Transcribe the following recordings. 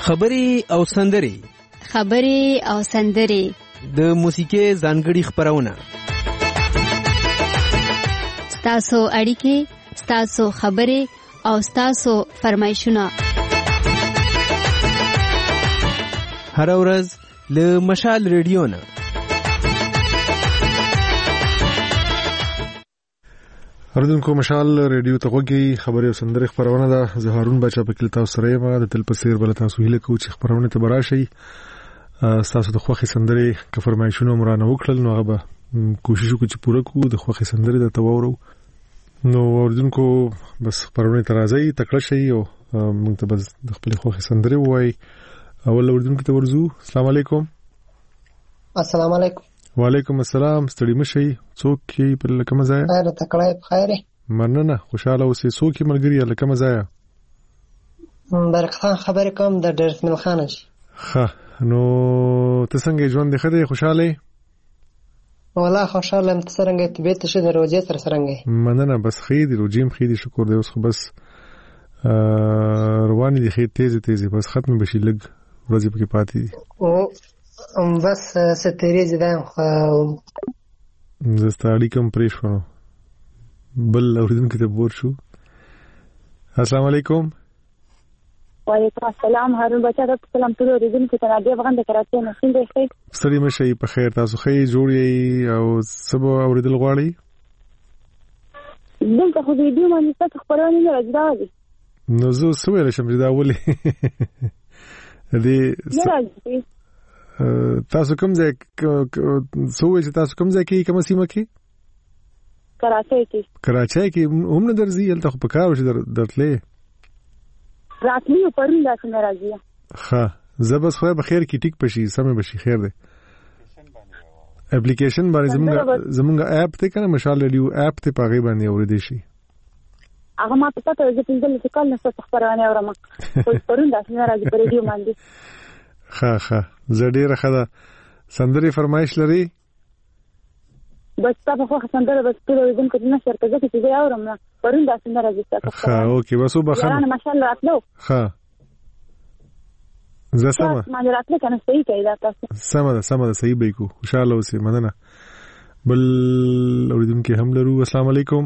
خبرې او سندرې د موسیقۍ ځانګړي خبرونه، ستاسو اړیکې، ستاسو خبرې او ستاسو فرمایشونه هر ورځ له مشال ریډیو نه. اردوونکو مشال ریډیو ته غوږی خبرې او سندرې خبرونه ده. زه هارون بچا په کلتا سره یم. د تل په سیر بل تاسو هیله کوم چې خبرونه ته براشي. تاسو د خوخي سندرې که فرمایشونه مرانه وکړل نو هغه کوشش وکړو چې پوره کړو د خوخي سندرې د توورو. نو اردوونکو بس خبرونه ته راځي تکړه شي او موږ ته بس د خپل خوخي سندرې وایي. اول اردوونکو ته ورزو. السلام علیکم. السلام علیکم. وعلیکم السلام. ستړي مشي. څوک یې په لکه مزایا؟ خیر تکړه بخیر. مننه. خوشاله اوسې. څوک یې ملګری لکه مزایا؟ برخان خبر کوم د ډرسمل خان شي. ښه نو ته څنګه ژوند خدای خوشاله؟ والله خوشاله ته څنګه طبيعت شه د روزي سره څنګه؟ مننه. بس خیر دی روجیم خیر دی شکر دی. اوس خو بس روان دي خیر تیزه بس ختم بشي لګ ورځې پکې پاتې دي او بس ستېری ځدان خو زستاړي کوم پریشو بل اوریدونکو ته بور شو. السلام علیکم. وعلیکم السلام. هارون بچا د سلام ټول اوریدونکو ته راځي وغند کراچۍ نه څنګه ښه ستړي مشي په خیر تاسو خې جوړي او سبا اوریدل غواړي دلته خو ویډیو باندې تاسو خبرونه نه راځي نو زه سویل شم چې دا ولې دې تاسو کوم ځای سوې چې تاسو کوم ځای کې کوم سیمه کې؟ کراچۍ کې هم نه درځي هلته خو په کار وشي درتلې راتلی پرون داسې نه راځي. ښه زه بس خو به خیر کې ټیک پشي سمې بشي خیر دی. اپلیکیشن باندې زمونږ اپ ته کنه مشال ریډیو اپ ته پاغي باندې اورېدې شي. هغه ما پتا ته چې پنځل څه کال نه څه خبرونه اورم پرون داسې نه راځي په ریډیو باندې. ښه زه ډیره ښه ده. سندرې فرمایش لري؟ بس تاسو خو سندره بس ټول دې کوم نشر ته ځکه چې زه اورم نه پرون داسې نه راځي تاسو. ښه اوکې بس وبخښه. نه ماشاءالله اتلو. ښه زه سمه ما راتله کنه صحیح کوي دا تاسو. سمه ده صحیح به کو. خوشاله اوسې. مننه. بل اوریدونکو هم لرو. السلام علیکم.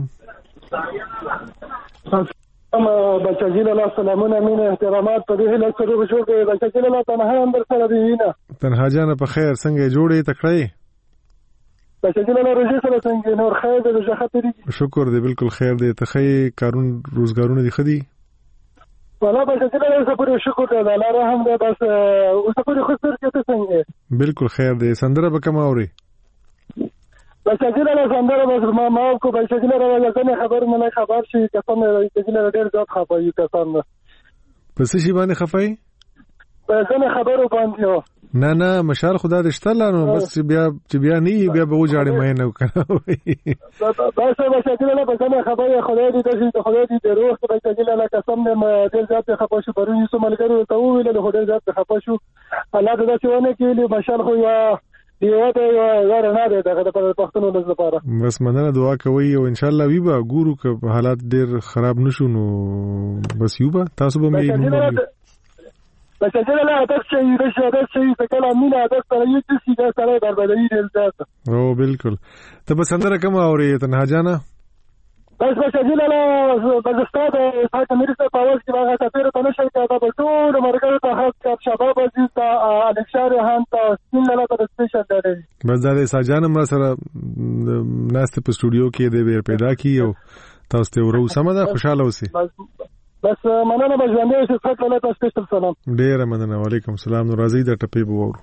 بچاجیل الله سلامونه مين احترامات په دې له سره وشو کې بچاجیل الله تنها اندر سره دی نه تنها جان په خیر څنګه جوړې تکړه بچاجیل الله روزي سره څنګه نور خیر دې ښه خاطري شکر دې بالکل خیر دې ته خې کارون روزګارونه دي خدي والله بچاجیل الله سپور شکر دې الله رحم دې بس اوس په خسر کې ته څنګه بالکل خیر دې سندره به کما اوري بچاجیل الله سندره بس ما کو بچاجیل الله ځنه خبر نه خبر شي قسم بچاجیل ډېر ځات خپایي قسم پس شي باندې خفای ځنه خبرو باندې نه مشال خدا دې شتلانو بس بیا نه بیا به وځاړې مې نه وکړه بس بچاجیل الله ځنه خبره خدای دې روح بچاجیل الله قسم دې ډېر ځات خپاشو پرونی سو ملګرو ته ویل له ډېر ځات خپاشو الله دې څونه کې مشال خو یا دیوه ته یو نه ده دغه د پښتنو لپاره بس مننه دعا کوي او ان شاء الله ویبا ګورو که حالات ډیر خراب نشو نو بس یوبا تاسو به مې بچاجیل الله تاسو چې کله مینا تاسو سره یو څه سیده سره بربادي دي ځات او بالکل ته به سندره کوم اوري تنها جانا بس بچاجیل الله بس ستاسو په مریضه په واس کې هغه تاسو ته نشي کېدا په ټول مرګره ته خاص شباب عزیز ته الکشار هان ته سین لاله ته سپیشل دی بس دا ساجان ما سره ناست په سټوډیو کې دی ور پیدا کی او تاسو ته ورو سم ده خوشاله اوسئ بس مننه بجوندې چې څه کله تاسو ته سلام ډیر مننه. وعلیکم السلام. نو راځي د ټپې بوورو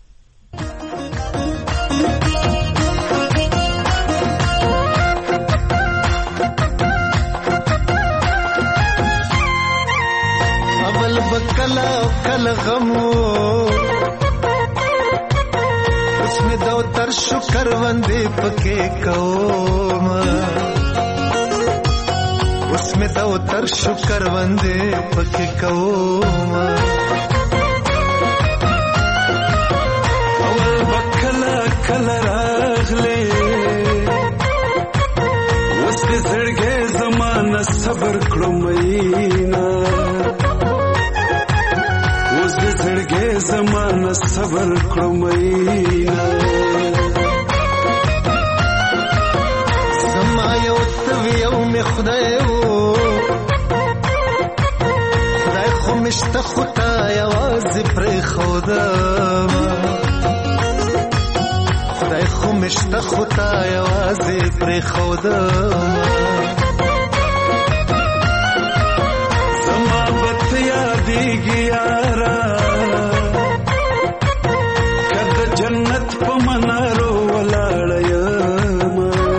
کل غمو اس میں دو تر شکر وندے پکے کوم اس میں دو تر شکر وندے پکے کوم اول بکلا کل راغلے اس کے زړګې زمانہ صبر کړو مینا صبر کړم مینا زما یو یو می خدای خو مشته خدا یوازې پر خودم خدای خو مشته خدا یوازې پر خودم زما بت یادېږي یارا کله جنت په منارو ولاړ یم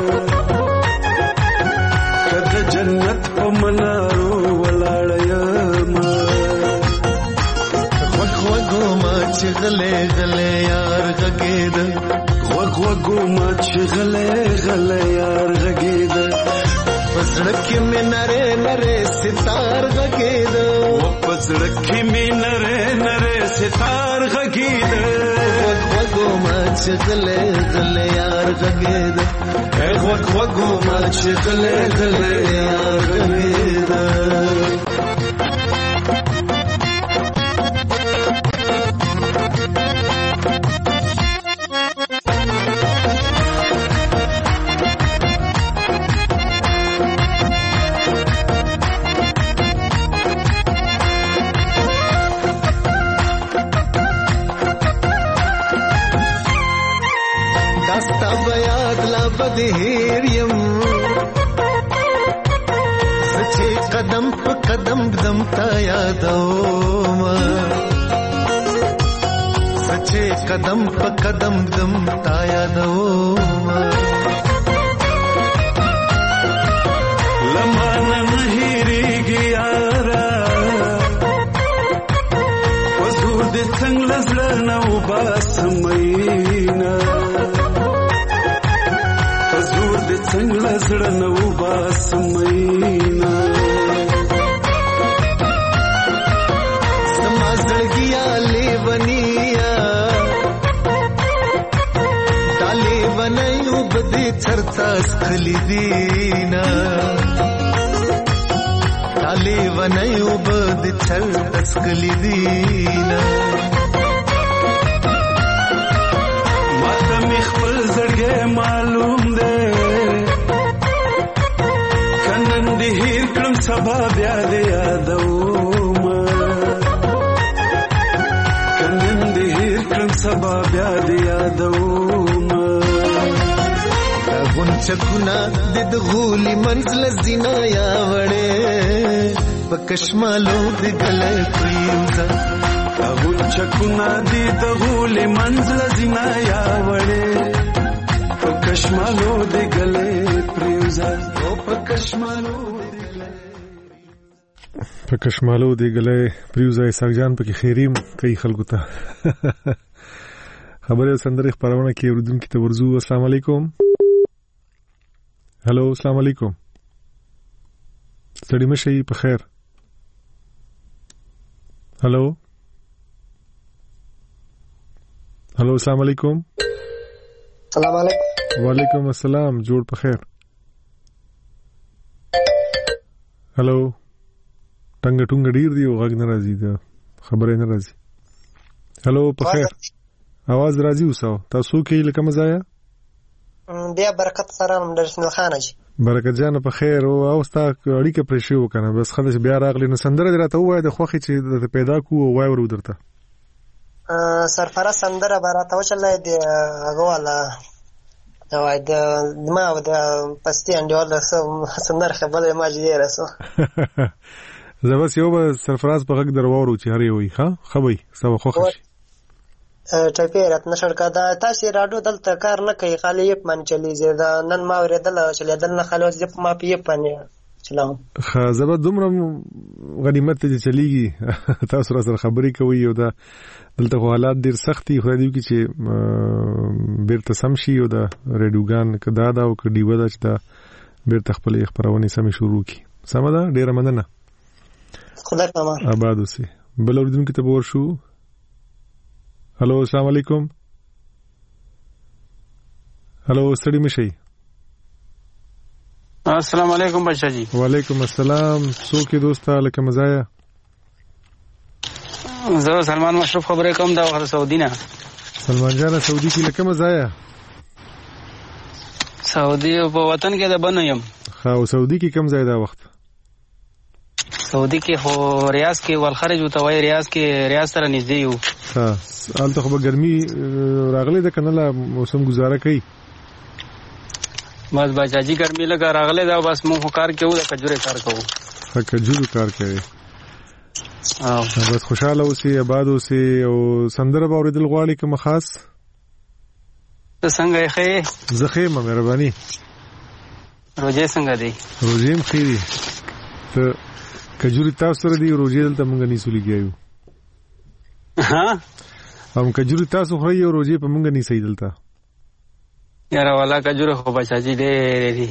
کله جنت په منارو ولاړ یم چې غلې غلې یار غږېد وګو ما چې غلې غلې یار غږېد پسړ کې مې نره نره ستار غږېد پسړ کې مې نره نره ستار غږېد وګو ما چې غلې غلې یار غږېد وګو ما چې غلې غلې یار غږېد هیریم سچې قدم په قدم دم تا یادوم سچې قدم په قدم دم تا یادوم لمانه نه هیریږي یارا وزور دې څنګه زړه نه وباسمینا څنګه زړه نو باسمینا سما زړګیا لیونیا دالې ونیو بده چرتا سخلی دینا دالې ونیو بده چرتا سخلی دینا ماته مخبل زړګې معلوم ده هیر کړم سبا بیا دې یادوم کنن دې هیر کړم سبا بیا دې یادوم غونچکونه د غولي منزل زینا یا وړې پکشمالو د ګلې پریوزا غونچکونه د غولي منزل زینا یا وړې پکشمالو د ګلې پریوزا او پکشمالو په کشمالو دی ګلې پریوزای سرجان پکې خیریم کوي خلکو ته خبره سندره خبرونه کې اوردونکو ته ورزو السلام علیکم هالو السلام علیکم ستړي مشي په خیر هالو هالو السلام علیکم السلام علیکم وعلیکم السلام جوړ په خیر هالو ټنګ ټنګ ډیر دی او غږ نه راځي دا خبره نه راځي هالو په خیر आवाज راځي اوسه تاسو کې لکه مزایا بیا برکت سره درسنو خانه جی برکت جان په خیر او اوستا اړیکه پرې شو کنه بس خلک بیا راغلی نو سندره راته وای د خوخي چې پیدا کو وای ورو درته سرفراز سندره براته وچلای دی هغه والا وای د ما د پستی انډول سندره خبره ما جوړه رسو زبس یو به سرفراز په غږ درواورو چې هرې وي ها خوي سو خوښ شي ټپیرات نشړ کا دا تاسو راډیو دلته کار نه کوي خالي یپ من چلیږي دا نن ما ورېدل چې لیدل نه خالي یپ ما پیپ پنه چلاو خا زبر دومره غنیمت ته چلیږي تاسو سره خبرې کوي او دا دلته حالات ډیر سختي خو دی چې بیرته سم شي او دا ریډیوګان کدا دا او کډی ودا چې دا بیرته خپل خبرونه سم شروع کی سم ده ډیر مننه خدای پامان آباد اوسې بل اوردونکو ته ورشو هالو السلام علیکم هالو ستړي مشي السلام علیکم بچا جی وعلیکم السلام څوک دوستا لکه مزایا زه سلمان مشرف خبرې کوم دا وخت سعودي نه. سلمان جان سعودي کې لکه مزایا سعودي په وطن کې د بنو یم. خو سعودي کې کم ځای دا وخت؟ سعودي کې خو ریاض کې والخرج او توای ریاض کې ریاض سره نږدې یو. ها البته خو ګرمي راغله د کنه موسم گزاره کوي. بس بچاجي ګرمي لګا راغله دا بس مو کار کوو د کجوره کار کوو. کجوره کار کوي. بس خوشاله اوسې آباد اوسې او سندره به اوریدل غواړي کوم خاص؟ څنګه یې؟ زخه مهرباني. روزه څنګه دی؟ روزه هم خيري. ته کجوري تاسو سره دی روزه دلته مونږ نه سولېږو. ها هم کجوري تاسو خو یو روزه په مونږ نه سي دلته. یاره والا کجوره خو بچاجي دی.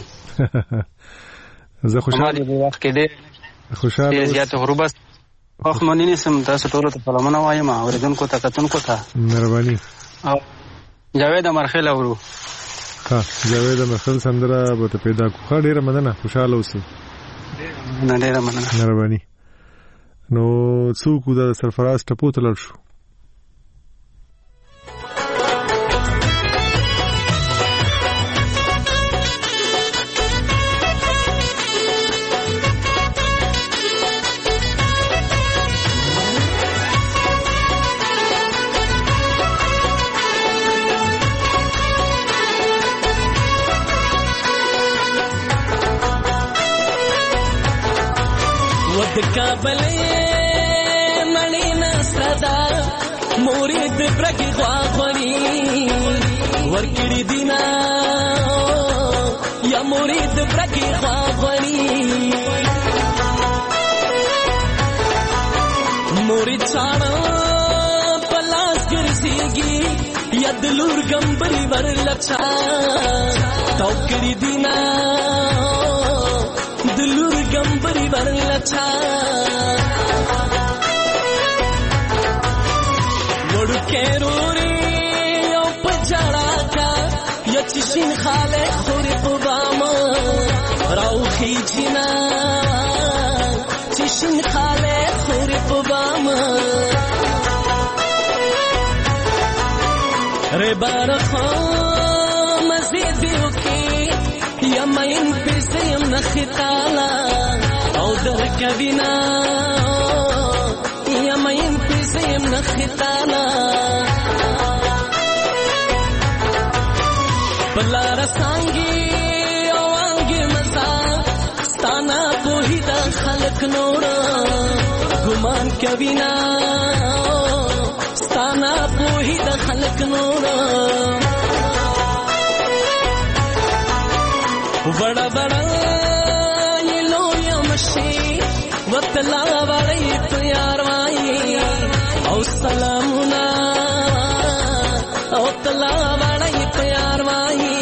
زه خوشاله دی وخت کې دی. خوشاله زیات غروبه وخت مونږ نه سم تاسو ټول ته سلامونه وایم اوریدونکو ته کتونکو ته. مهرباني. او جاوید مرخل اورو. ها جاوید مرخل سندره به ته پیدا کو. ډیره مننه خوشاله اوسې. نه ډیره مننه. مهرباني. نو څوک د سرفراز ټپو ته لړ شو. کابلې مړې نسدا مورید برګي غواړي ورکړې دینا یا مورید برګي غواړي مورید چاړه پلاس ګرځيږي یا دلور ګمبري ورلچا توکړې دینا دلور ګمبري ورلچا وړو کېروري او پجړا کا یچشین خاله خوري په بام راوخي جنا چشین خاله خوري په بام ره بار خو مزید وکي یا مين پسیم نخطالا او در کبینا یا مين پسیم نخطالا بلا رسانگی او آنگی مزا ستانا پوہی دا خلق نورا گمان کبینا ستانا پوہی دا خلق نورا بڑا بڑا یہ لویا مشی وطلا بڑی پیار وائی او سلامنا او تلا بڑی پیار وائی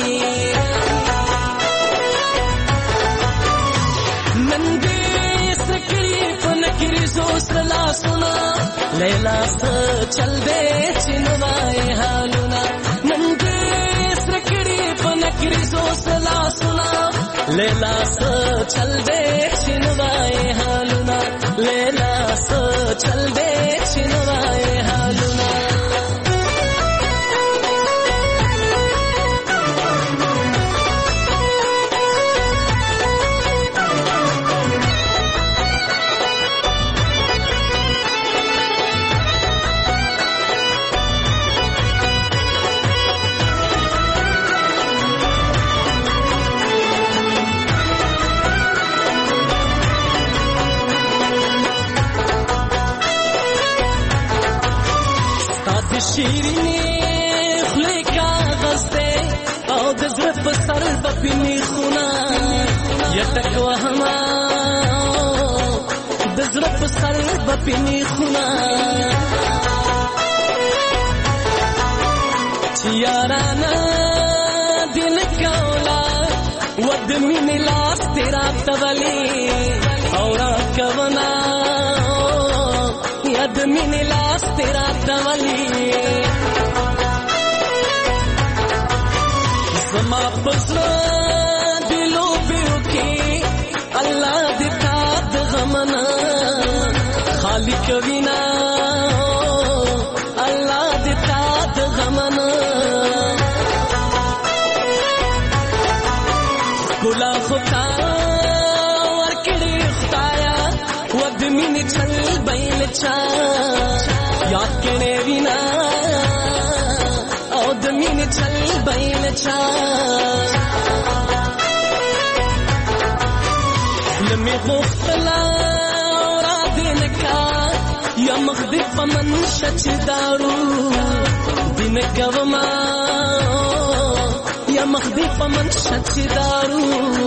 نندی سکری پنکری زوسلا سنا لیلا سا چل دے چنوائے حالنا نندی سکری پنکری زوسلا سنا لیلا سا چل دے چنوائے حالنا لیلا سا چل دے چنوائے حالنا شیرینی خلی کاغذ دے او دزر پسر بپینی خونا یتک وحما دزر پسر بپینی خونا چیارانا دل کولا ودمین لاس تیرا تولی اورا کونا ادمین لاس تیرا تولی زما بزرا دلو بیو کی اللہ دیتا دغمنا خالی کوینا بین چا یاد کړې وینا او د مين چل بین چا لمې غوښتلا را دې نکا یا مخدي پمن شچ دارو دین کوما یا مخدي پمن شچ دارو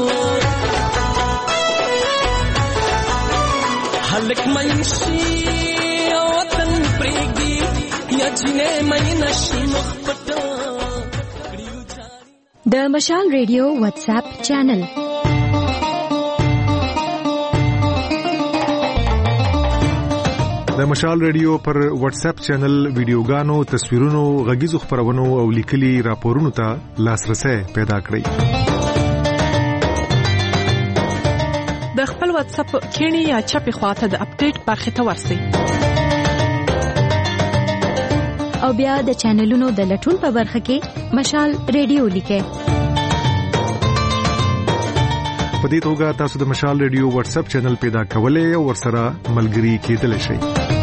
هلک منشي وطن پریږدي یا جنې مې نشي مخ پټ د مشال ریډیو واتس اپ چینل د مشال ریډیو پر واتس اپ چینل ویډیوګانو، تصویرونو، غږیزو خبرونو او لیکلي راپورونو ته لاسرسي پیدا کړئ. د خپل واتس اپ کینی یا چپی خواته د اپډیټ برخه ته ورسئ او بیا د چینلونو د لټون په برخه کې مشال ریډیو لیکئ. په دې توګه تاسو د مشال ریډیو واتس اپ چینل پیدا کولای او ورسره ملګري کېدلی شئ.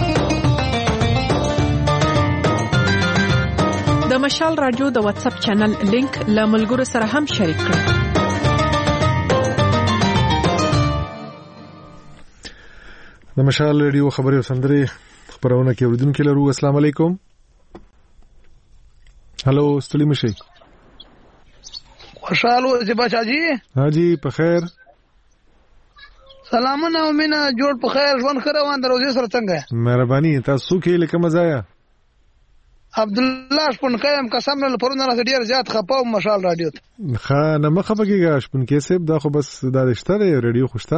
د مشال رادیو د واتس اپ چینل لینک له ملګرو سره هم شریک کړئ. د مشال ریډیو خبري او سندري خبرونه کې اوریدونکو لرو. السلام علیکم. هلو ستړي مشي. خوشاله اوسې بچا جی. ها جی په خیر. سلامونه او مینا جوړ په خیر ژوند خره وان دروځي سره څنګه؟ مهرباني تاسو کې لکه مزایا. عبد الله شپون کایم قسم نه پرونه را ډیر زیات خپاو مشال رادیو. ښه نه مخه بګیږي شپون کې سیب دا خو بس دا رښتیا دی رادیو خوشتا.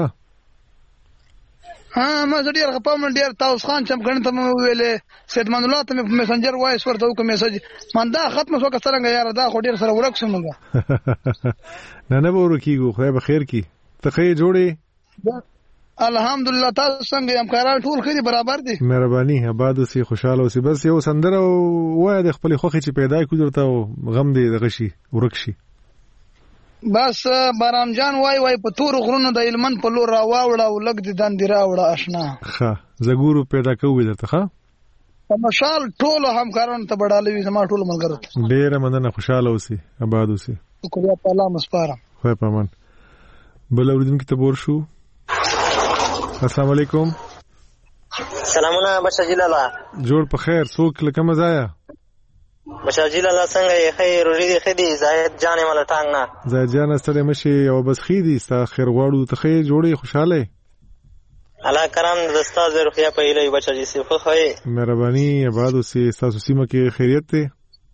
ها ما ډیر خپاو من ډیر تاوس خان چم غنته مې ویلې سید من الله ته په میسنجر وایس ورته وکم میسج من دا ختم شو څنګه یار دا خو ډیر سره ورک شومګه. نه نه ورکیږي خو به خیر کی ته خې جوړې. الحمدلله تاسو څنګه یم کاران ټول خېری برابر دي. مهرباني آباد اوسې خوشاله اوسې بس یو سندره وای د خپل خوخي چې پیدا کړو ته غم دې دغه شي ورک شي. بس بارام جان وای په تور غرونو د علمن په لور راوړه او لګ دې دندې راوړه آشنا. ښه زګورو پیدا کوو درته ښه. په مشال ټول همکارانو ته بډالوي زما ټول ملګرو. ډېر مننه خوشاله اوسې آباد اوسې. شکریہ تعالی مسپارم. خو په امان. بل اوریدونکو ته بور شو. السلام علیکم. سلامونه بشاجی لالا. جوړ په خیر څوک لکه مزایا. بشاجی لالا څنګه یې خیر ورې خدي زاهد جان ملټانګ نه. زاهد جان ستړي مشي او بس خېدي ستا خیر غواړو ته خې جوړې خوشاله. الله کرام د استاد روحیه په ایله بشاجی سی خو خې. مهرباني آباد اوسې تاسو سیمه کې خیریت ته.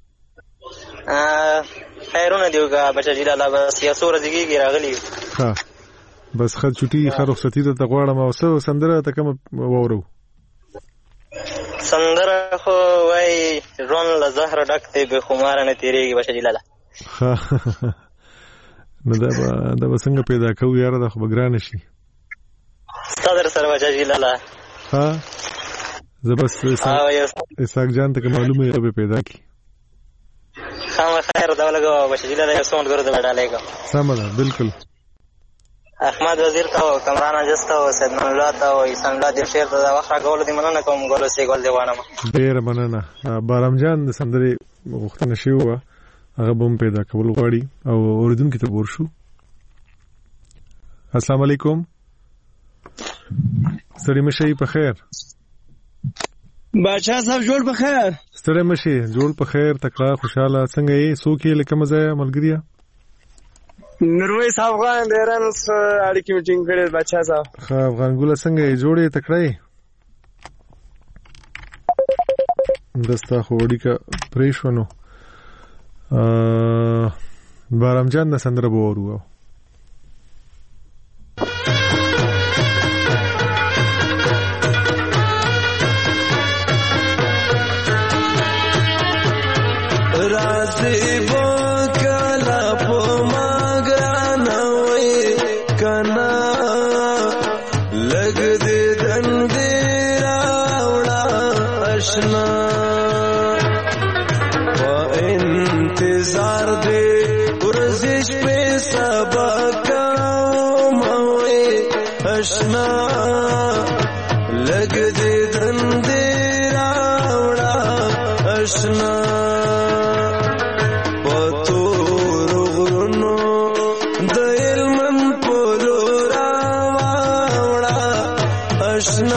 خیرونه دیوګه بشاجی لالا بس یا سور دیږي راغلی. ها بس خد چټي خر رخصتي ته غواړم او څه سندره ته کوم وورو. سندره خو وای رون له زهر ډک دی به خمار نه تیریږي بشاجی لالا. ها نو دا څنګه پیدا کوو یار دا خو بګران شي. ستادر سره بشاجی لالا. ها زبس اساق جان ته معلومه یې به پیدا کی. خام خیر دا لګو بشاجی لالا یو څومره ګرځي وډالېګو. سم ده بالکل. احمد وزیر ته او کمران اجسته او سید من الله ته او ایسان الله دې شیر ته دا وخت راغول دي مننه کوم ګول سي ګول دی وانه. ډیر مننه. بارام جان د سندري غوښتنه شی و هغه بم پیدا کول غواړي او اوریدونکو ته ور شو. السلام علیکم. ستړي مشي په خیر. بچا صاحب جوړ په خیر. ستړي مشي جوړ په خیر تکړه خوشاله څنګه یې سوکې لکه مزه ملګریا. نروي صاحب غان ډیرن اړیکې میټینګ کړې بچا صاحب. ښه افغان ګل څنګه یې جوړې تکړه. دستا خو اړیکه پریښونو. بارام جان د سندره بورو. رازي بوکلا پما ګرانوي کنا لګ دې دندې راوړا آشنا په انتظار دې ورزش په سبا کوموي آشنا لګ دې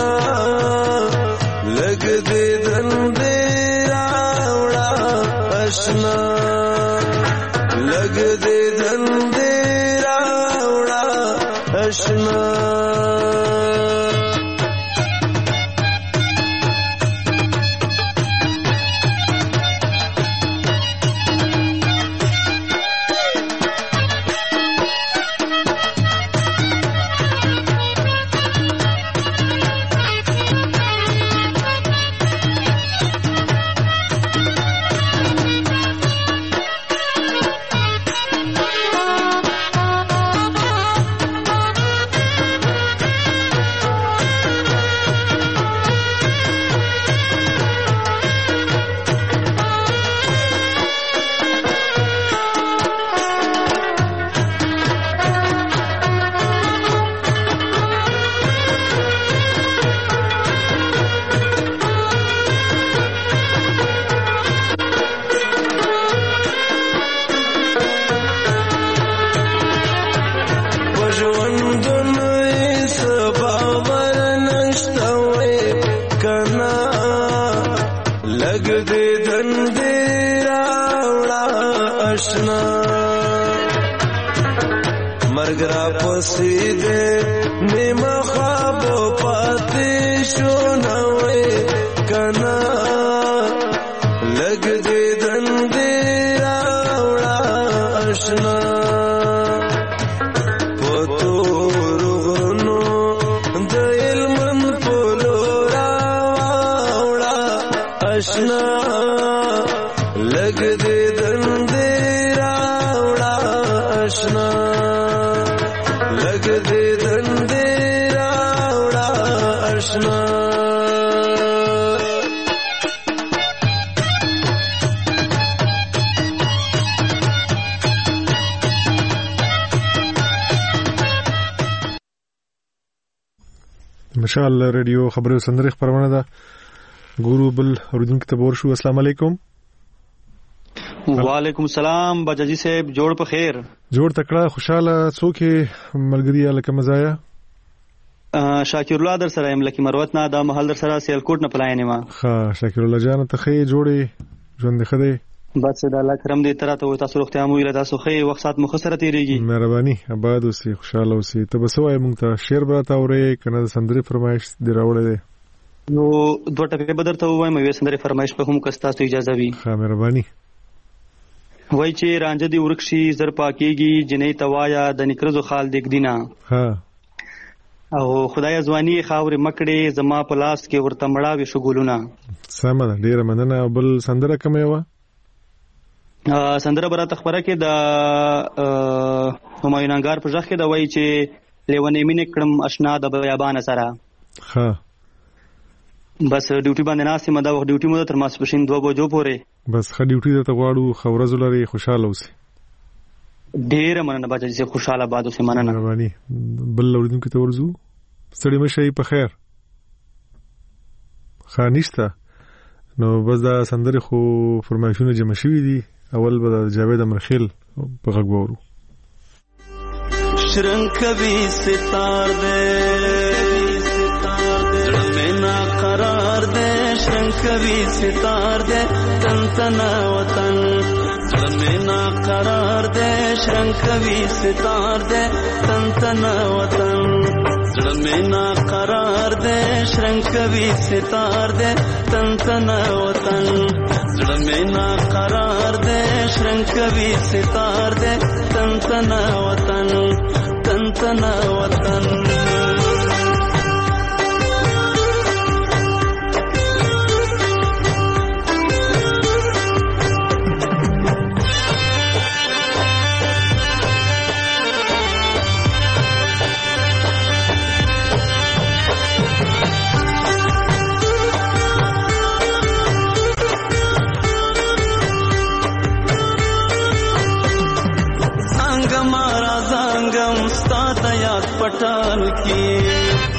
لګ دې دندې راوړه آشنا لګ دې دندې راوړه آشنا مشال ریډیو خبرو سندري خبرونه ده ګورو بل اوریدونکو ته ورشو. السلام علیکم. وعلیکم السلام بجاجي صاحب، جوړ په خیر. جوړ تکړه خوشاله څوک ملګری لکه مزایا شاکر الله در سره ام لکه مروت نه دا محل در سره سیلکوټ نه پلاینې ما. ها شاکر الله جان ته خې جوړې ژوند خدای بس د الله کرم دې تر ته تاسو روغتیا مو ویل تاسو خې وخت سات مخسره تیریږي. مهرباني آباد اوسې خوشاله اوسې. ته بس وای مونږ ته شعر براته اورې کنه سندري فرمایش دی راوړې ده نو دوه ټکي بدر ته وایم وې سندري فرمایش په هم کستا ته اجازه وي. ها مهرباني. وای چې رانجه دی ورکشي زر پاکيږي جنې توایا د نکرزو خال دیګ دینا. ها او خدای ځواني خاور مکړې زما په لاس کې ورته مړاوي شګولونه. سمه ده ډیره مننه. بل سندره کومه و؟ سندره برات خبره کې د همایون انګار په ځخ کې د وای چې لیونې مینه کړم آشنا د بیابان سره. ها بس ډیوټي باندې ناسې مده وخت ډیوټي مده تر ماسپښین 2 بجو پورې. بس خ ډیوټي ته غواړو خورز لري خوشاله اوسې. ډیره مننه بچی چې خوشاله باد اوسې مننه. مهرباني. بل اوریدونکو ته ورزو ستړي مشي په خیر. خانيستا نو بس دا سندره خو فرمایشونه جمع شوي دي. اول به جاوید امرخیل په غږ وورو. شرنکوي ستار دې زړه مې نا قرار دې شرنکوي ستار دې تن تن وطن زړه مې نا قرار دې شرنکوي ستار دې تن تن وطن زړه مې نا قرار دې شرنکوي ستار دې تن تن وطن زړه مې نا قرار دې شرنکوي ستار دې تن تن وطن تن تن وطن. پټان کې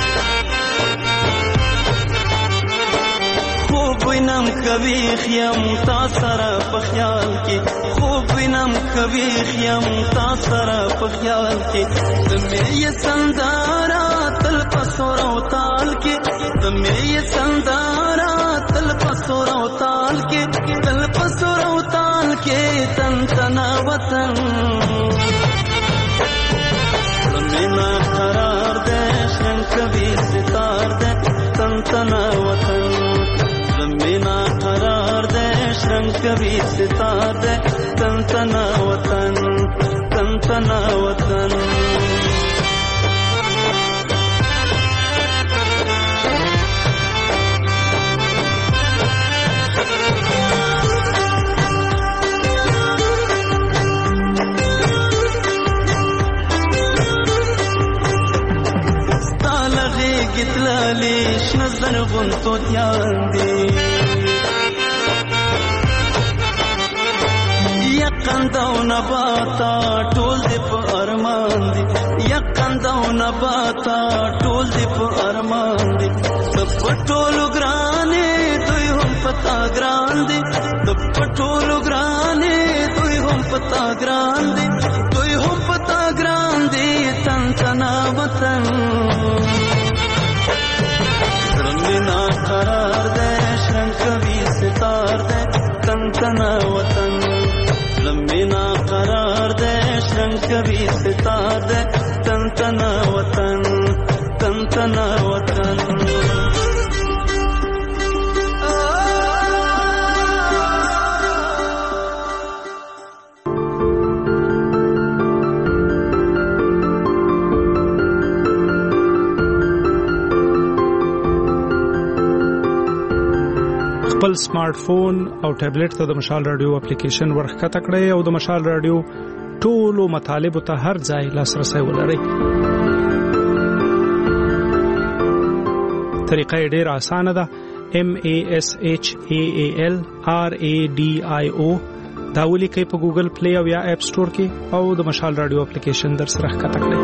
خوب وینم کوي خیم تا سره په خیال کې خوب وینم کوي خیم تا سره په خیال کې د مې سندارا تل پسور او تال کې تمې سندارا تل پسور او تال کې تل پسور او تال کې تن تنا وطن زمینا قرار دے شن کبھی ستار دے تن تنا وطن زمینا قرار دے شن کبھی ستار دے تن تنا وطن تن تنا وطن گتلالی شنزن غنطو دیان دی یقندو نباتا ټول دی په ارمان دی یقندو نباتا ټول دی په ارمان دی د پټولو ګرانې دوی هم پتا ګران دی د پټولو ګرانې دوی هم پتا ګران دی دوی هم پتا ګران دی تن تنا وطن زمینا قرار دے شرن کبھی ستار دے تن تنا وطن زمینا قرار دے شرن کبھی ستار دے تن تنا وطن تن تنا وطن خپل سمارټ فون او ټابلیټ ته د مشال رادیو اپلیکیشن ورخکته کړئ او د مشال رادیو ټولو مطالبه ته هر ځای لاسرسي ولرئ. طریقه ډېره اسانه ده. MASHAALRADIO دا ولیکئ په ګوګل پلی او یا اپ سٹور کې او د مشال رادیو اپلیکیشن در سره ښکته کړئ.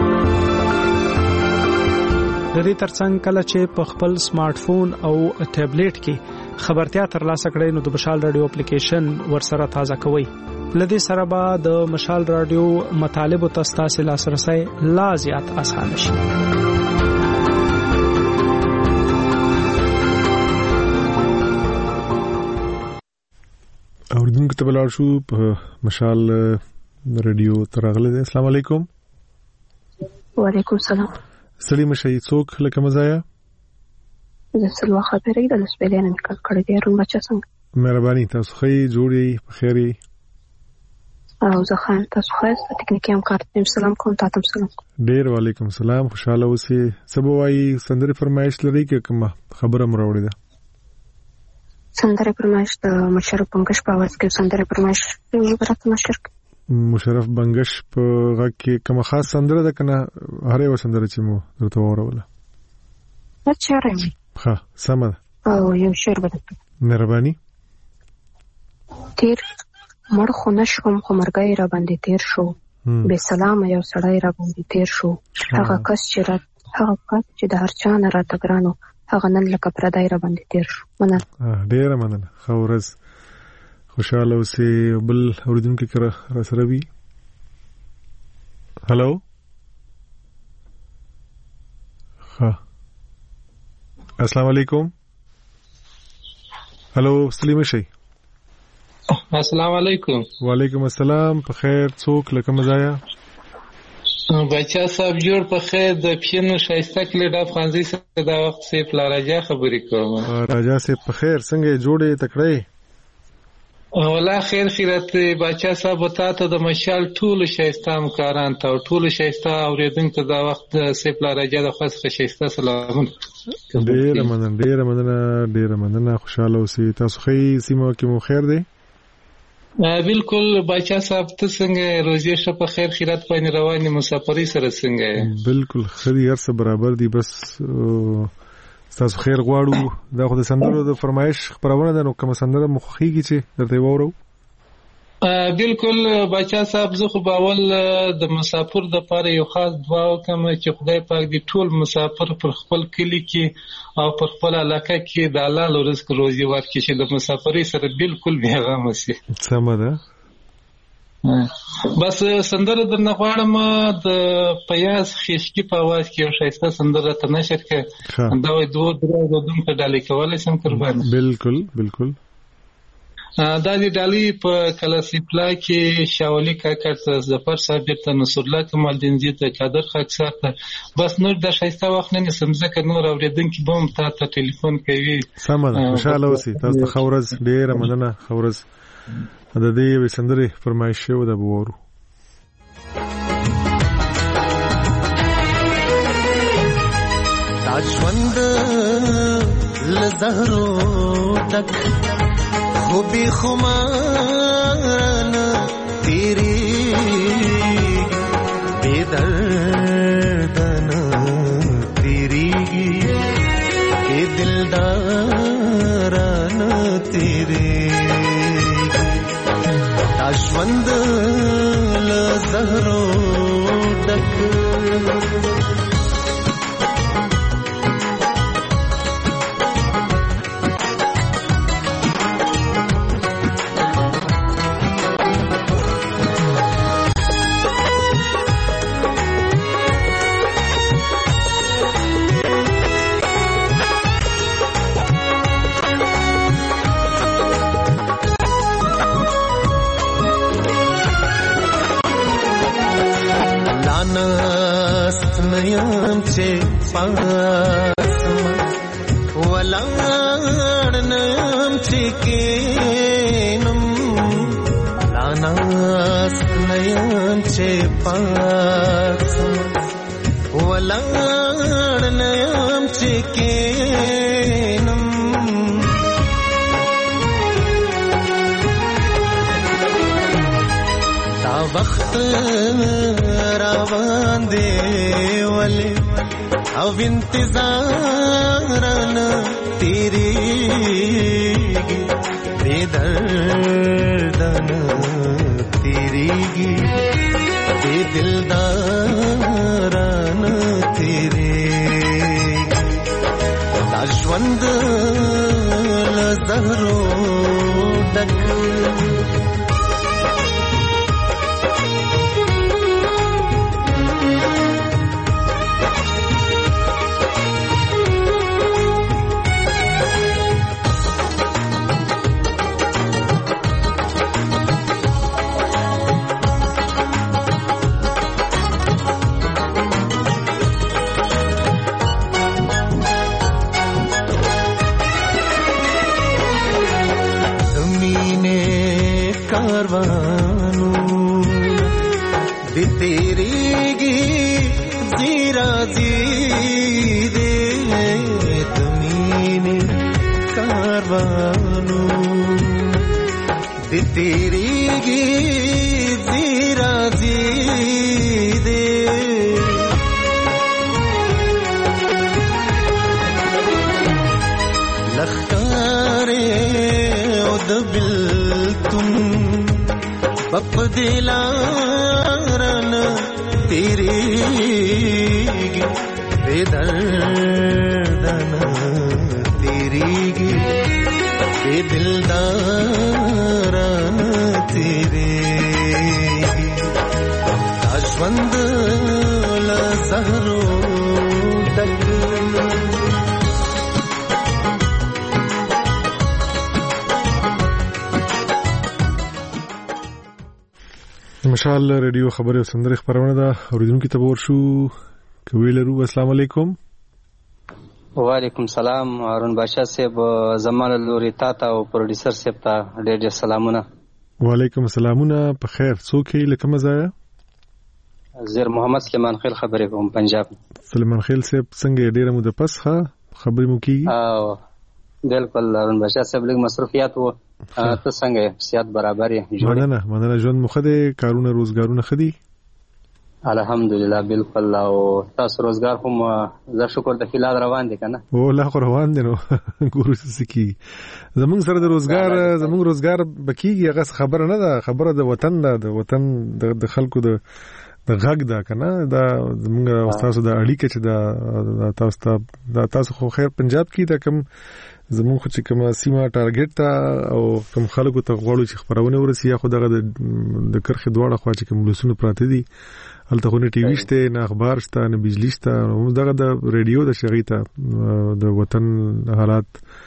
د دې ترڅنګ کله چې په خپل سمارټ فون او ټابلیټ کې خبرتیا ترلاسه کړئ نو د مشال رادیو اپلیکیشن ورسره تازه کوئ. لدې سره به د مشال رادیو مطالب او تاسو لاسرسي لا زیات اسانه شي. اوردونکو ته بلار شو په مشال رادیو ترغله. السلام علیکم. وعلیکم السلام. سلیم شي څوک لکه مزایا د سلوا خبرې د لسبلین نکل کړی دی رون بچا څنګه مهرباني تاسو خی جوړی په خیري او زه خان تاسو خاص ټکنیکی هم کارتم سلام کوم تاسو سلام ډیر وعلیکم السلام خوشاله اوسئ. سبوای سندره فرمایش لري کې کوم خبره مروړی ده؟ سندره فرمایش د مشرف بنگش په اواز کې سندره فرمایش برات مشرف مشرف بنگش په غږ کې کوم خاص سندره ده کنه هره و سندره چې مو درته وروله؟ چیرې ها سمه او یو شعر به مهرباني. تیر مړ خو نشم خو مرګي را باندې تیر شو به سلام یو سړی را باندې تیر شو هغه کس چې د هر چا نه را تګرانو هغه نن لکه پردای را باندې تیر شو. مننه ډیره مننه. خورز خوشاله اوسئ. بل اوریدونکو کې را سره وي. هالو ها السلام علیکم. هالو سلیم شي. السلام علیکم. وعلیکم السلام. په خیر څوک لکه مزایا بچا صاحب جوړ په خیر د پینو شایسته کلی د افغانزي سره دا وخت سي پلاراجا خبرې کوم. راجا سي په خیر څنګه جوړې تکړه؟ والله خیر خیرت بچا صاحب ته د مشال ټول شایسته همکاران ته ټول شایسته اوریدونکو دا وخت سي پلاراجا د خاصه شایسته سلامونه. ډیره مننه خوشاله اوسئ. تاسو خی سیمه کې مو خیر دی؟ بالکل بچا صاحب ته څنګه روزي شه په خیر خیرت باندې رواني مسافرۍ سره څنګه؟ بالکل خدي هر څه برابر دي. بس تاسو خیر غواړو. دا خو د سندرو د فرمایش خبرونه ده نو کوم سندره مخخيږي چې درته وورو؟ بالکل بچا صاحب زه خو باول د مسافر د پاره یو خاص دعا وکم چې خدای پاک دې ټول مسافر پر خپل کلی کې او پر خپل علاقه کې د حلال رزق روزي ورکړي چې د مسافرۍ سره بالکل بې غم شي. سمه ده. بس سندره درنه غواړم د پیاز خشکی په आवाज کې یو شایسته سندره ته نشر کې دا وای دوه دونکو ډالۍ کولای سم قربان. بالکل بالکل. دا دی ډالۍ په کلاسیپلا کې شاولی کاکړ ته ظفر صابر ته نصر الله کمال دین زی ته قادر خاکسار ته بس نور د شایسته وخت نه سمځکه نور اوریدونکو به هم ته ټلیفون کوي. سم ده خوشاله اوسئ. تاسو خورز ډیره مننه. خورز د دې وسندري فرمایش شو د بورو تاجوند لزهرو تک خوبی خمارن تیری بیدردن تیری ای دلدارن تیری تاجوند لزهرو تک نیم چه پاسما ولار نیم چه کینم لاناست نیم چه پاسما ولار نیم چه کینم تا وقت روان دے ولی او انتظارن تیری گی بے دردن تیری گی بے دلدارن تیری لاجوند لزهرو ڈک तेरी गी जीरा जी दे लखकारे उद बिल तुम बप दिलारन तेरी गी बेदर्दन तेरी गी बेदिलदारन तेरे ताजवंद लज़हरो तक مشال ریډیو خبري سندري خبرونه ده اوریدونکو ته ورشو کویلرو. السلام علیکم. وعلیکم سلام. هارون بادشاہ صاحب زمانه لوري تا او پروډوسر صاحب ته ډېر سلامونه. وعلیکم السلامونه. په خیر. څوک یې لکه مزایا؟ زیر محمد سلیمان خیل خبرې کوم پنجاب. سلیمان خیل صاحب څنګه ډېر مو د پس ښه خبرې مو کیږي؟ بالکل هارون بادشاہ صاحب لږ مصروفیات وو. ته څنګه صحت برابر یې؟ مننه ژوند مو ښه دی؟ کارونه روزګارونه ښه دي؟ الحمدلله بالکل. او تاسو روزګار هم زه شکر د فلال روان دي کنه؟ او لا خو روان دي نو ګورو سکی زمونږ سره د روزګار بکیږي. هغه خبره نه ده، خبره د وطن ده، د وطن د خلکو د غږ ده کنه. دا زمونږ تاسو د اړیکه چې دا تاسو خو خیر پنجاب کې دا کوم زموږ خو چې کومه سیمه ټارګټ ته او کوم خلکو ته غواړو چې خبرونه ورسي یا خو دغه د کرخې دواړه خوا چې کوم لوسونه پراته دي هلته خو نه ټي وي شته نه اخبار شته نه بجلی شته نو دغه د ریډیو د شغې ته د وطن حالات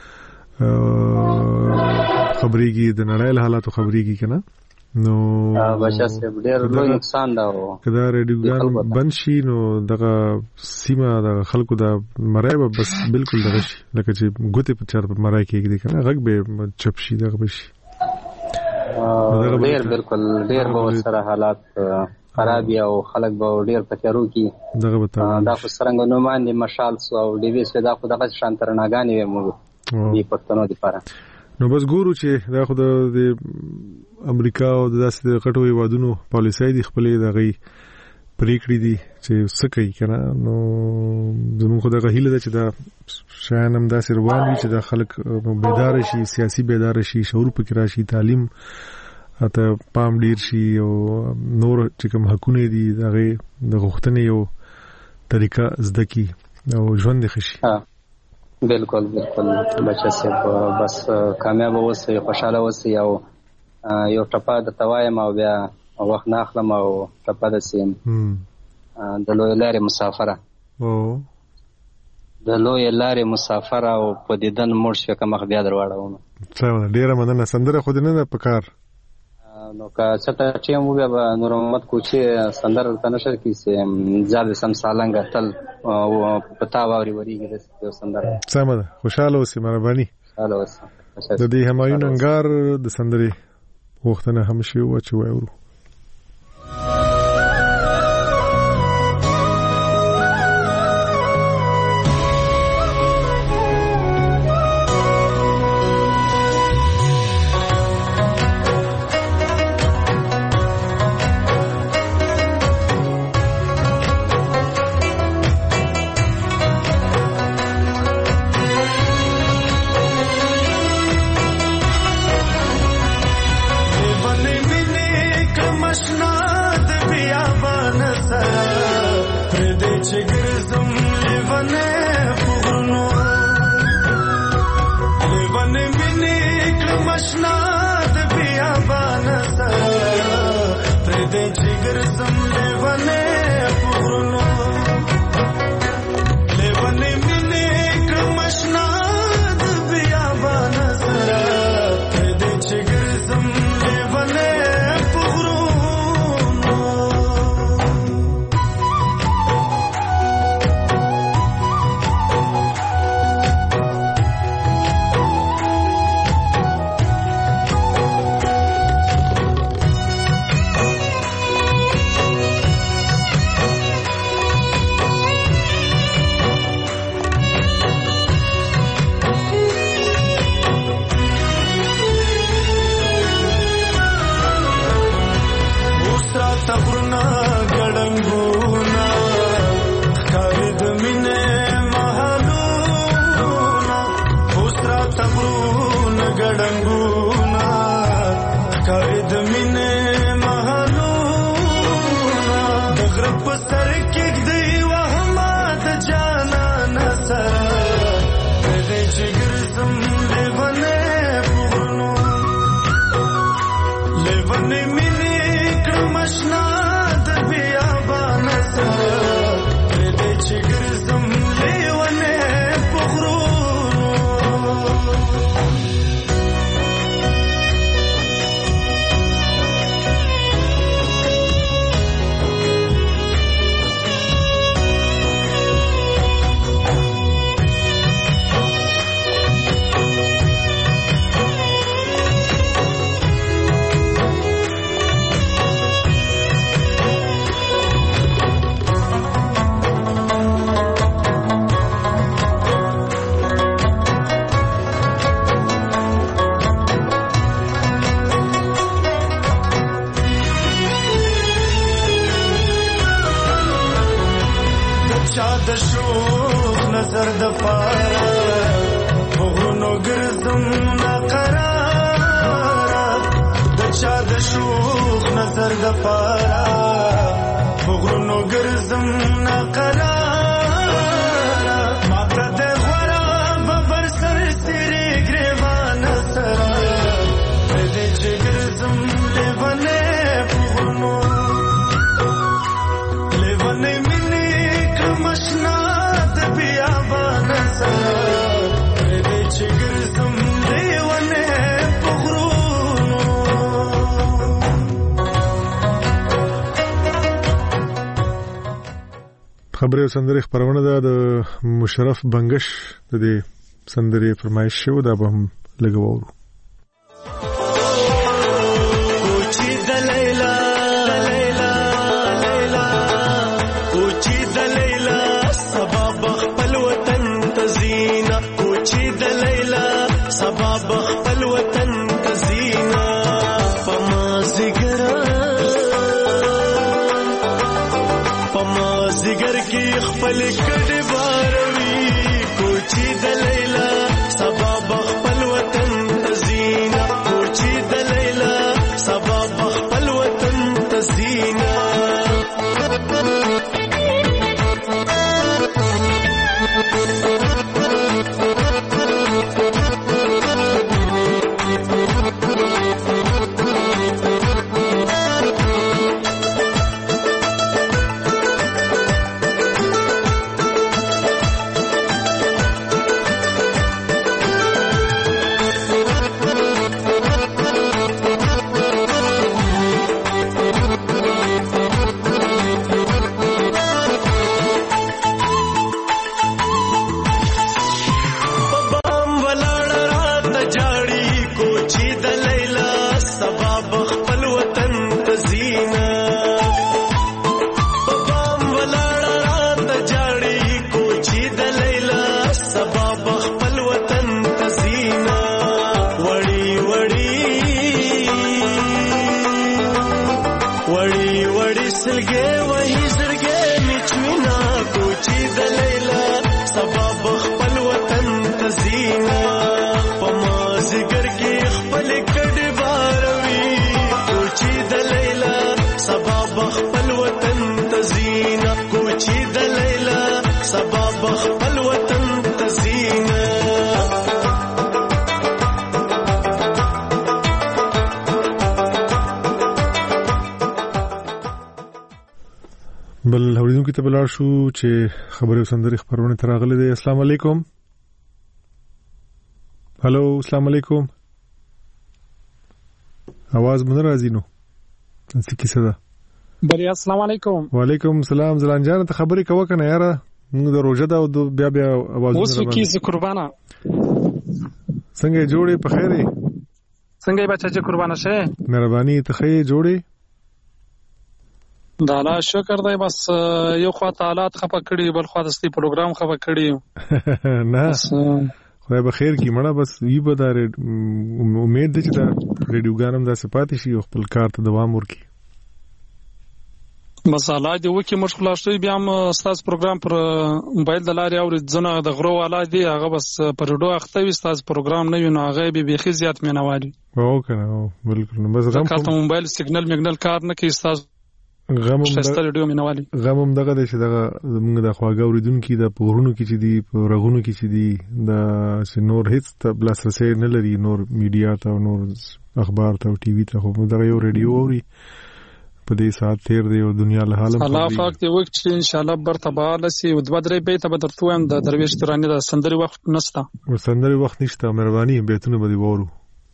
خبريږي د نړۍ حالاتو خبريږي کنه نو بچا صاحب ډېر لوی نقصان دا و کله ریډیوګان بند شي نو دغه سیمه د خلکو د مړای به بس بالکل دغه شي لکه چې ګوتې په چار په مړای کېږي کنه غږ به چپ شي دغه بشي ډېر بالکل ډېر به سره حالات خراب او خلک به ډېر پکېرو کی دغه به دا خو څنګه نو باندې مشال سو او ډي وی سو دا خو دغه شانترناګانې مو دی پښتنو لپاره نو بس ګورو چې دا خو د امریکا او داسې د غټو هیوادونو پالیسۍ د خپلې دغه پریکړې دي چې څه کوي کنه نو زموږ خو دغه هیله ده چې دا شاین هم داسې روان وي چې د خلک بیدار شي سیاسي بیدار شي شعور پکې راشي تعلیم اته پام ډیر شي او نور چې کوم حقونه دي دغه د غوښتنې یو طریقه زده کی او ژوند خشي بالکل بچا صاحب بس کامیاب اوسئ خوشاله اوسئ او یو ټپه د توایم او بیا وخت نه اخلم او ټپه د سیم د لوی لارې مسافره د لوی لارې مسافره او په دیدن مړ شو که مخ بیا درواړو څه ډیره مننه سندره خو دې نه ده پکار نو که چته ټیم وبیا به نور محمد کوچي سندره ته نشر کیسه ځاد سم سالنګ تل او پتا ووري وریږي د سندره سم ده خوشاله اوسې مهرباني خوشاله اوسې د دې همایون انګار د سندري وختونه هم شي او چې وایو ما ته د غرا ببر سر سری خبرې سندرې خبرونه ده د مشرف بنگش د دې سندرې فرمایش شو دا به هم لګوو. کوچی د لیلا لیلا لیلا کوچی د لیلا سبب خپل وطن تزینا کوچی د لیلا سبب خپل وطن تزینا زگر کی خپل کډه باروي کوچی د لیلا سبب خپل وطن تزینا کوچی د لیلا سبب خپل وطن تزینا بل اوریدونکو ته بلار شو چې خبرې سندرې خبرونه تراغله دي. السلام علیکم. هالو السلام علیکم. आवाज مونږ راځي نو څه کیسه ده؟ بری السلام علیکم. وعلیکم السلام. زلان جان ته خبرې کوه کنه یاره موږ د روزه دا بیا आवाज اوس کیسه قربانه څنګه جوړې په خیره څنګه بچا چې قربانه شه مهرباني ته خې جوړې دا لا شکر دی بس یو خوا حالات خپه کړي بل خوا د ستې پروګرام خپه کړي نه خدای به خیر کی مړه بس یی به دا امید ده چې دا ریډیوګانم دا سپاتې شي خپل کار ته دوام ورکړي بس حالات دی وکي مش خلاصوي بیا هم استاد پروګرام پر موبایل د لارې او ځنه د غرو حالات دی هغه بس پر ډو اختوي استاد پروګرام نه ویني هغه به بيخي زیات مینوالي او کنه بالکل بس غم کله موبایل سیګنل کار نه کوي استاد غمم دغه د چې دغه موږ د خواږه اوریدونکو د پورونو کې چې دی پرغونو کې چې دی د نور هیڅ بلاسرسي نه لري نور میډیا ته نور اخبار ته او ټي وي ته خو دغه یو ریډیو اوري په دې سات تیر دی او دنیا له حالم الله پاک دې وکړي چې ان شاء الله برتباله سي او د بدرې به ته بدرتو هم د درویش ترانه د سندري وخت نشته سندري وخت نشته مهرباني بیتونه به دی وورو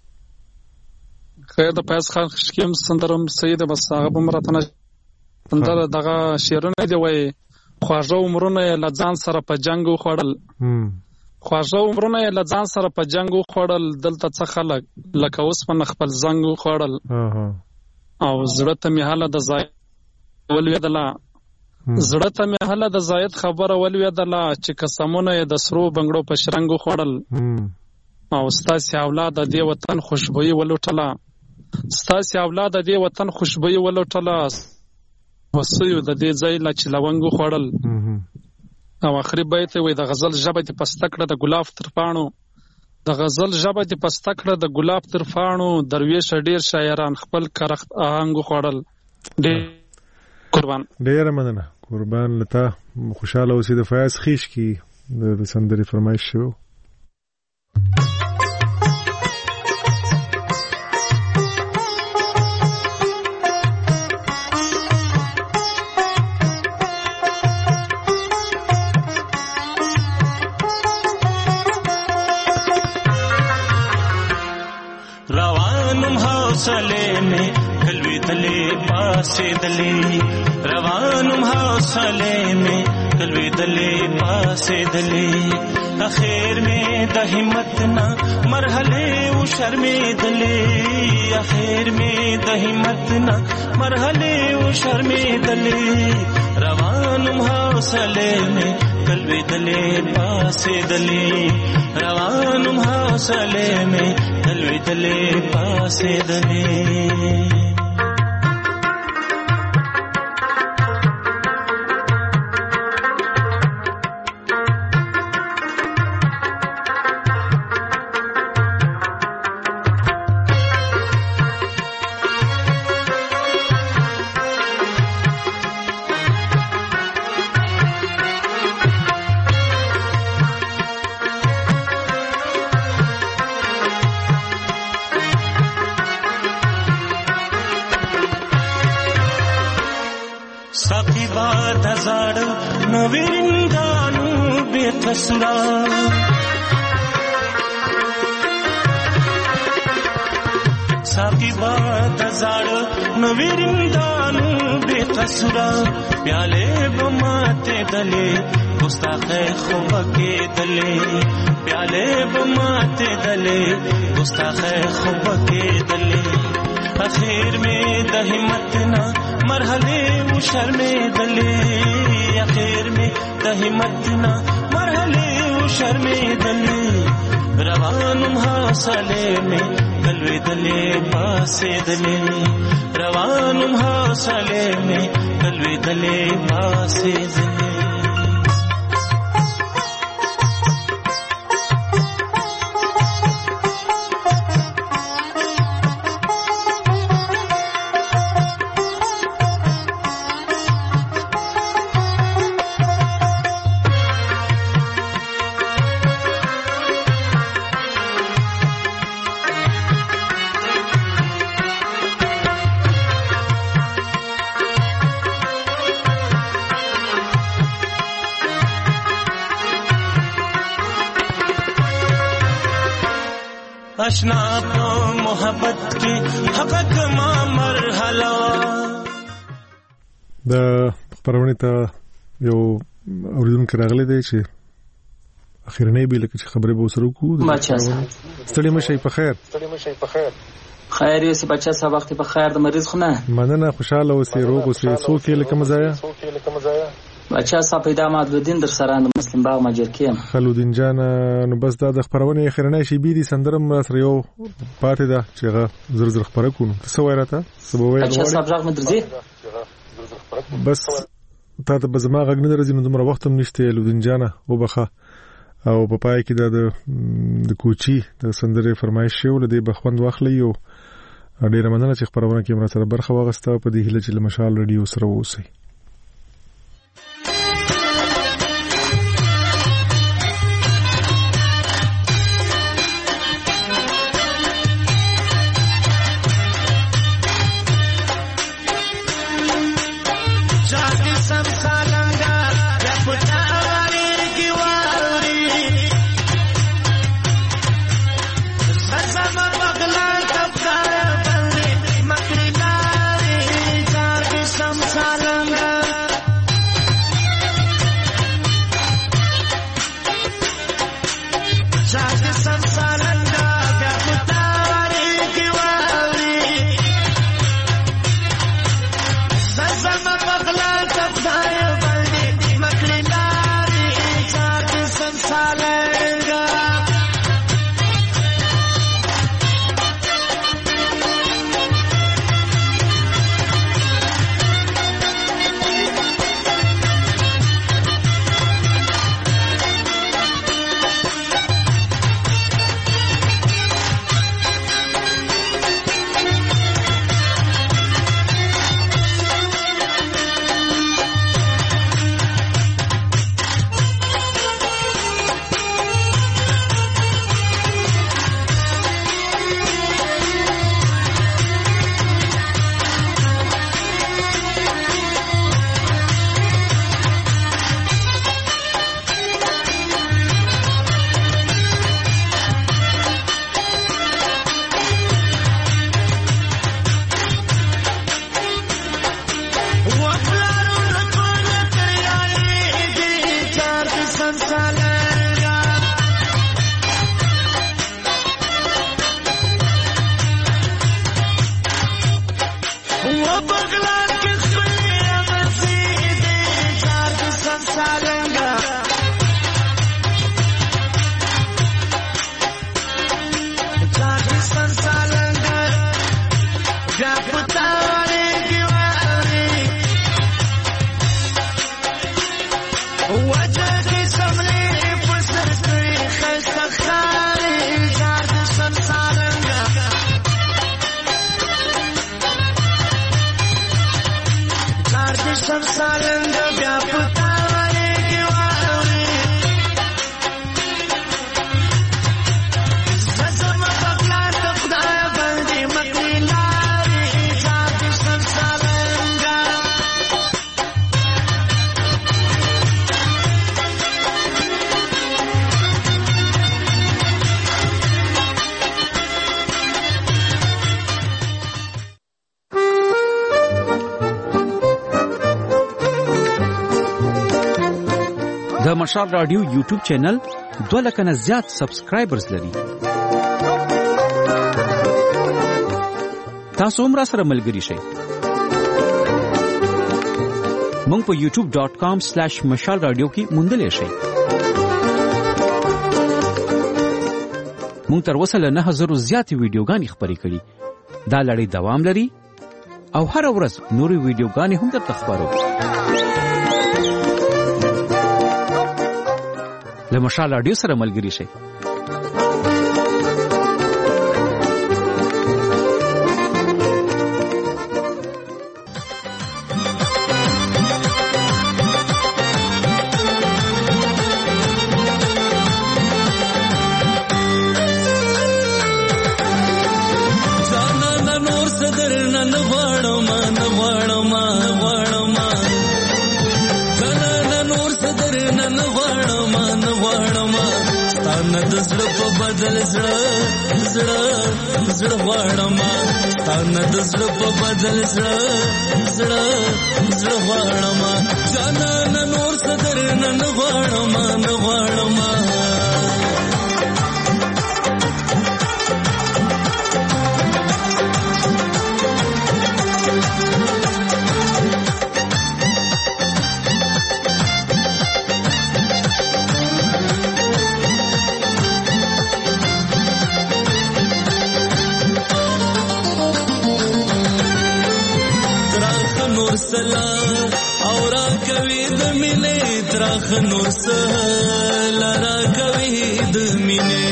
خیر د پاس خان خشکیم سندرم سید بس هغه بمرتنه اندر دغه شیرونه دی وای خواږه عمرونه لځان سره په جنگ خوړل خواږه عمرونه لځان سره په جنگ خوړل دلته څه خلک لکه اوس په خپل زنګ خوړل او زړه ته میاله د زاید ولویدلا زړه ته میاله د زاید خبره ولویدلا چې قسمونه د سرو بنگړو په شرنګ خوړل او ستاسو اولاد د دې وطن خوشبوئی ولوټلا ستاسو اولاد د دې وطن خوشبوئی ولوټلا وسیو د دې ځای لا چې لونګو خوړل او اخري بیت وي د غزل ژبه د پستکړه د ګلاب تر پاڼو د غزل ژبه د پستکړه د ګلاب تر پاڼو درویش ډیر شاعران خپل کرخت آهنګ خوړل ډیر مننه قربان لتا خوشاله اوسې د فیاض خیش کی د سندري فرمایش شو حوصله کلوي دلې پاسې دلې روانم حوصله دلې پاسې دلې اخر میں د همت نا مرحله و شرمې دلې اخر میں د همت نا مرحله و شرمې دلې روانم حوصله میں قلبي دلې پاسې دلې روانم حوصله میں قلبي دلې پاسې دلې साकी बात जाड़ नवीरिंदानु बेकसुरा प्याले बमाते दले गुस्ताखे खुब के दले प्याले बमाते दले गुस्ताखे खुब के दले आखिर में दहिमत ना मरहले वो शर्मे दले आखिर में दहिमत ना मरहले वो शर्मे दले रवानुम हासले में कलवे दले पासे दले रवानुम हासले में कलवे दले पासे दले अशना तो मोहब्बत की हक़ मा मरहला د خبرونه ته یو اوریدونکو راغلی دی چې اخیرنۍ به لکه چې خبرې به وسره کوو ستړي مشي په خیر خیر یې بچا صاحب وخت په خیر د مریض خو نه مننه خوشاله اوسې روغ اوسې څوک یې لکه مزایا بچا صاحب پیدا مادلودین در سره د مسلم باغ ماجر کېم خلودین جان نو بس دا د خبرونه اخیرنۍ شي بيدي سندرم سره یو پاتې ده چې هغه زر زر خبره کوم څه وای راته سبوي بچا صاحب راغ مدرزي بس تا ته بزما غږ نه درځي نو دومره وخت هم نشته لودین جان او بخه او په پای کې د کوچی د سندرې فرمایش شو لدی بخوند واخلې او ډیره مننه چې خبرونه کې مرسته برخه واغسته په دې هله چې مشال رادیو سره ووسی Salam مشال رادیو یوټیوب چینل 200 نه زیات سبسکرایبرز لري. تاسو هم راسره ملګري شئ. مونږ په youtube.com/mashalradio کې موندلې شئ. مونږ تر اوسه له 9000 زیاتې ویډیوګانې خپرې کړي. دا لړۍ دوام لري او هر ورځ نورې ویډیوګانې هم درته خپرو. له مشال رادیو سره ملګري شئ. زړه غواړمه ستانه د زړه په بدل زړه غواړمه جانانه نور څه درنه نه غواړمه نور سلارا کوي د مینې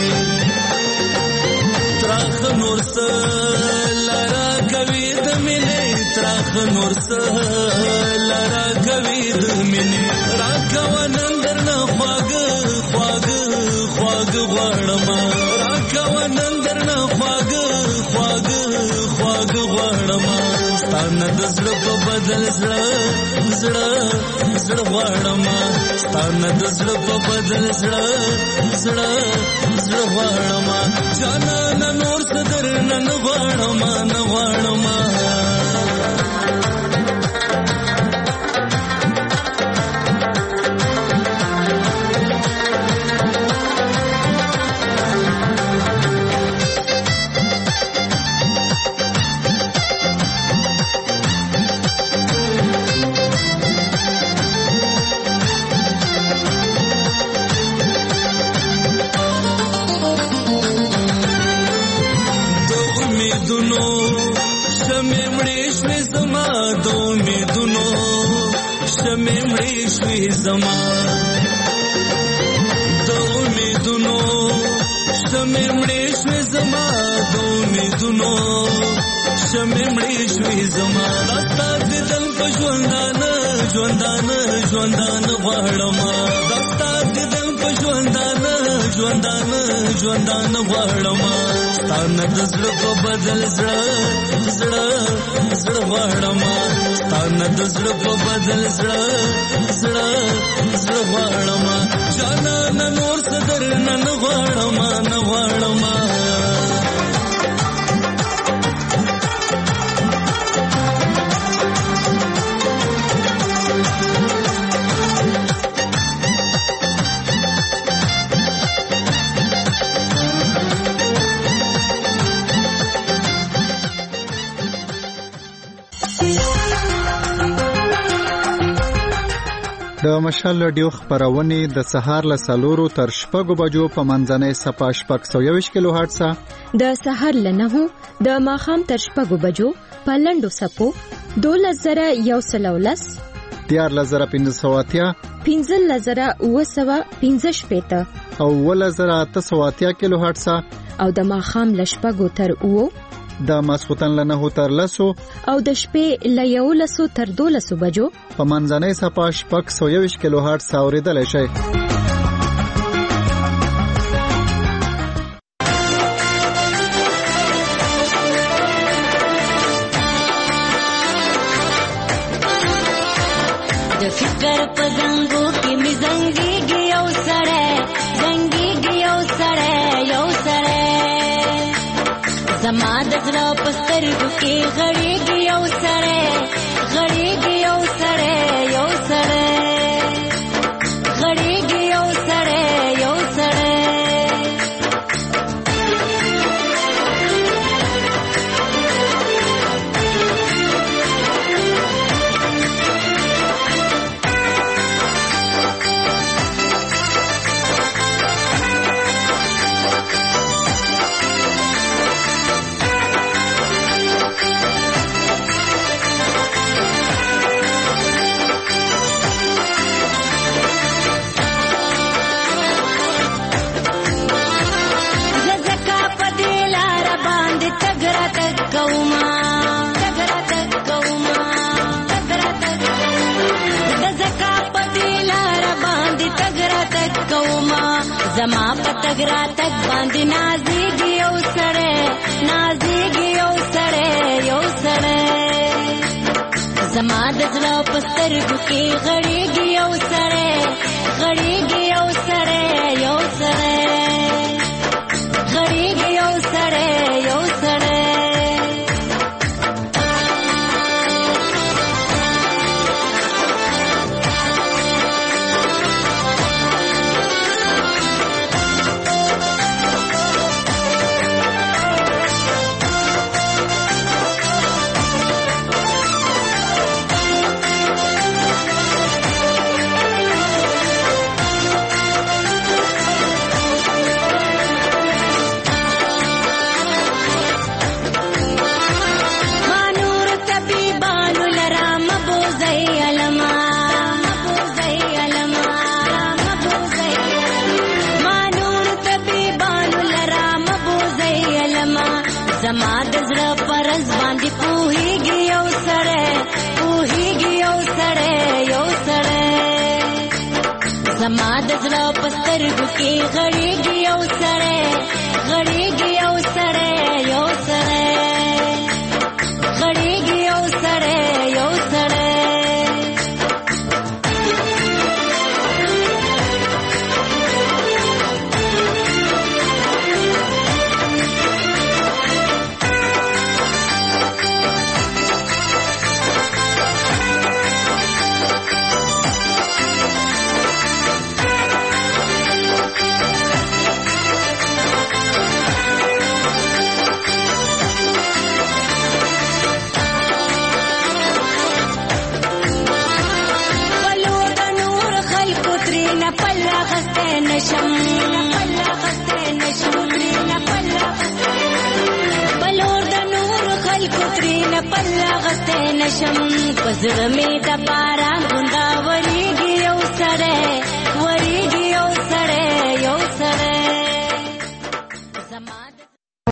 تراخ نور سلارا کوي د مینې تراخ نور سلارا کوي د مینې راکو نندر نه خواږ غواړم راکو نندر نه خواږ غواړم ستانه د زړه په بدل زړه غواړم ستانه د زړه په بدل زړه غواړم جانانه نور څه درنه نه غواړم ژوندان غواړم ستانه د زړه په بدل زړه غواړم ستانه د زړه په بدل زړه غواړم جانانه نور څه درنه نه غواړم د مشال رادیو خبرونه د سهار له 4 تر 6 بجو په منځنۍ صفه 621 کیلو هرتز، د سهار له 9 د ماخام تر 6 بجو په لنډو سپو 2113 14580 15915 او 1880 کیلو هرتز، او د ماخام له 6 تر 9 د ماسختن له 9 تر 10 او د شپې له 11 تر 12 بجو په منځنۍ صفه 621 کیلو هرتز اوریدل شي. د فکر په زنګو کې می زنګيږي یو سره زما د زړه په سترګو کې غړېږي یو سره غړېږي تګ را تګ باندې نازېږي یو سړی نازېږي یو سړی یو سړی زما د زړه په سترګو کې غړېږي یو سړی غړېږي یو سړی یو سړی غړېږي یو سړی یو سړی زما د زړه پرز باندې پوهیږي یو سړی پوهیږي یو سړی یو سړی زما د زړه په سترګو کې غړېږي یو سړی غړېږي یو سړی یو سړی غړېږي یو سړی یو سړی بلور د نور خلکو ترې نه پله غستی نشم په زړه مې د باران غونډاوري